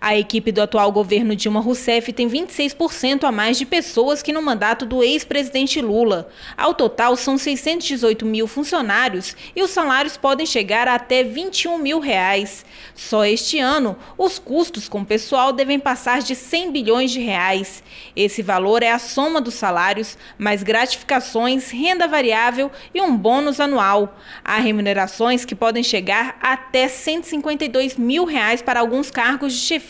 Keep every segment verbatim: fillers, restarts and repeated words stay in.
A equipe do atual governo Dilma Rousseff tem vinte e seis por cento a mais de pessoas que no mandato do ex-presidente Lula. Ao total, são seiscentos e dezoito mil funcionários e os salários podem chegar a até vinte e um mil reais. Só este ano, os custos com o pessoal devem passar de cem bilhões de reais. Esse valor é a soma dos salários, mais gratificações, renda variável e um bônus anual. Há remunerações que podem chegar a até cento e cinquenta e dois mil reais para alguns cargos de chefia.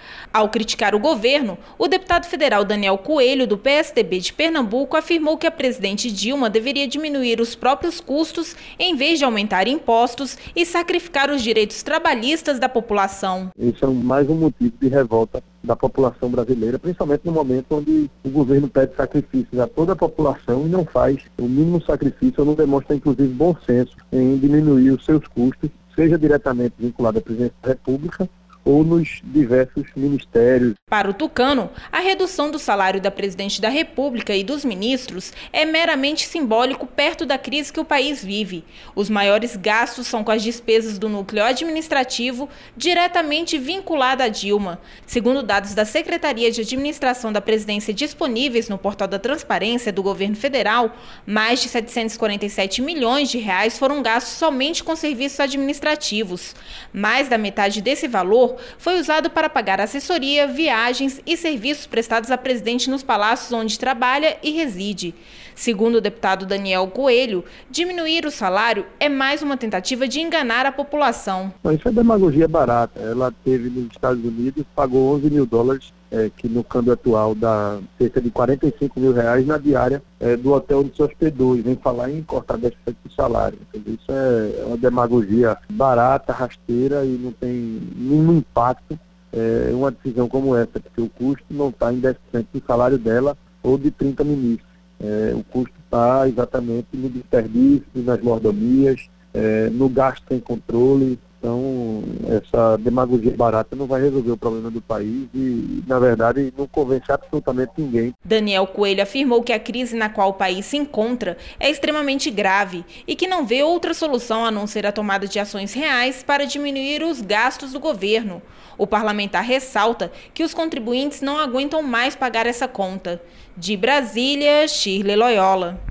Ao criticar o governo, o deputado federal Daniel Coelho, do P S D B de Pernambuco, afirmou que a presidente Dilma deveria diminuir os próprios custos em vez de aumentar impostos e sacrificar os direitos trabalhistas da população. Isso é mais um motivo de revolta da população brasileira, principalmente no momento onde o governo pede sacrifícios a toda a população e não faz o mínimo sacrifício, ou não demonstra, inclusive, bom senso em diminuir os seus custos, seja diretamente vinculado à presidência da República, ou nos diversos ministérios. Para o tucano, a redução do salário da presidente da República e dos ministros é meramente simbólico perto da crise que o país vive. Os maiores gastos são com as despesas do núcleo administrativo diretamente vinculado a Dilma. Segundo dados da Secretaria de Administração da Presidência disponíveis no portal da Transparência do Governo Federal, mais de setecentos e quarenta e sete milhões de reais foram gastos somente com serviços administrativos. Mais da metade desse valor foi usado para pagar assessoria, viagens e serviços prestados à presidente nos palácios onde trabalha e reside. Segundo o deputado Daniel Coelho, diminuir o salário é mais uma tentativa de enganar a população. Isso é demagogia barata. Ela teve nos Estados Unidos, pagou onze mil dólares, é, que no câmbio atual dá cerca de quarenta e cinco mil reais na diária é, do hotel onde se hospedou, e vem falar em cortar dez por cento do salário. Entendeu? Isso é uma demagogia barata, rasteira e não tem nenhum impacto é, uma decisão como essa, porque o custo não está em dez por cento do salário dela ou de trinta ministros. É, o custo está exatamente no desperdício, nas mordomias, é, no gasto sem controle. Então, essa demagogia barata não vai resolver o problema do país e, na verdade, não convence absolutamente ninguém. Daniel Coelho afirmou que a crise na qual o país se encontra é extremamente grave e que não vê outra solução a não ser a tomada de ações reais para diminuir os gastos do governo. O parlamentar ressalta que os contribuintes não aguentam mais pagar essa conta. De Brasília, Shirley Loyola.